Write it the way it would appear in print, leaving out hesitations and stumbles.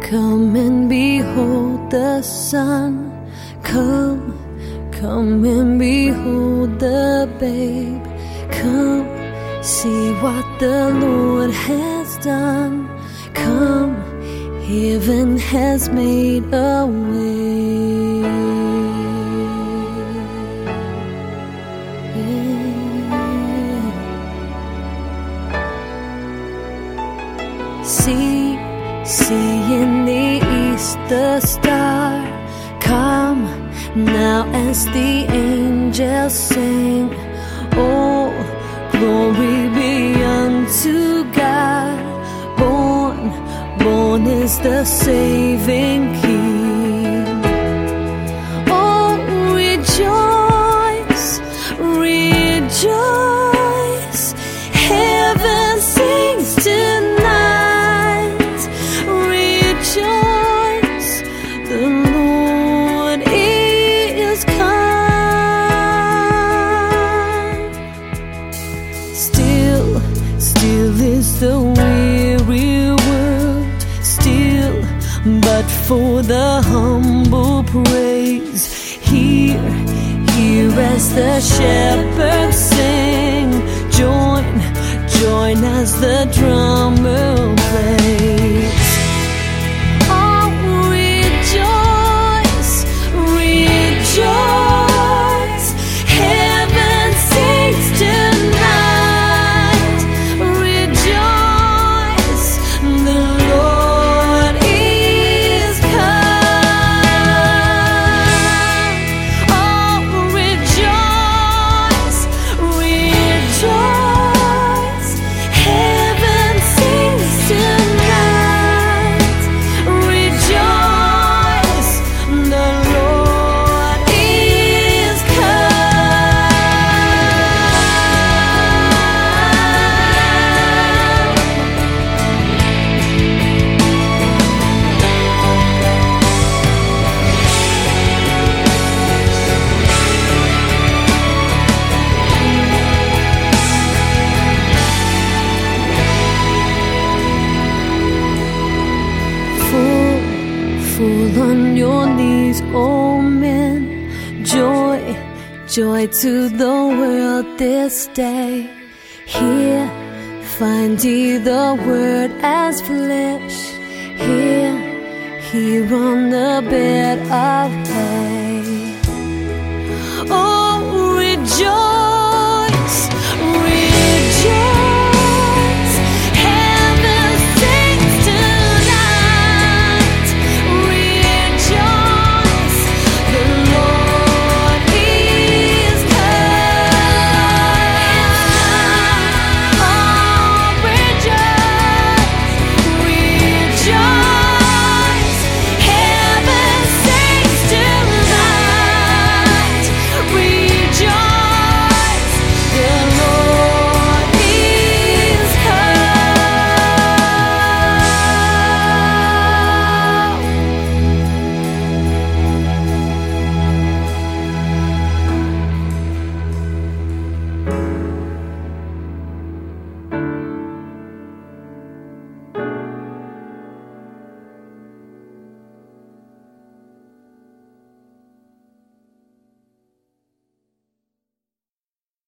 Come and behold the Son. Come and behold the babe. Come, see what the Lord has done. Come, heaven has made a way. See in the east the star. Come now as the angels sing. Oh, glory be unto God. Born is the saving King. Oh, rejoice, rejoice. Heaven sings tonight. Rejoice, the Lord is come. Still is the weary world, still, but for the humble praise. Hear as the shepherds sing. Join as the drummer plays. Oh, rejoice, rejoice. Heaven sings tonight. Rejoice, the Lord is come. Oh, rejoice, rejoice. Heaven sings tonight. Rejoice, the Lord is Fall on your knees, oh men. Joy to the world this day. Here find ye the word as flesh. Here on the bed of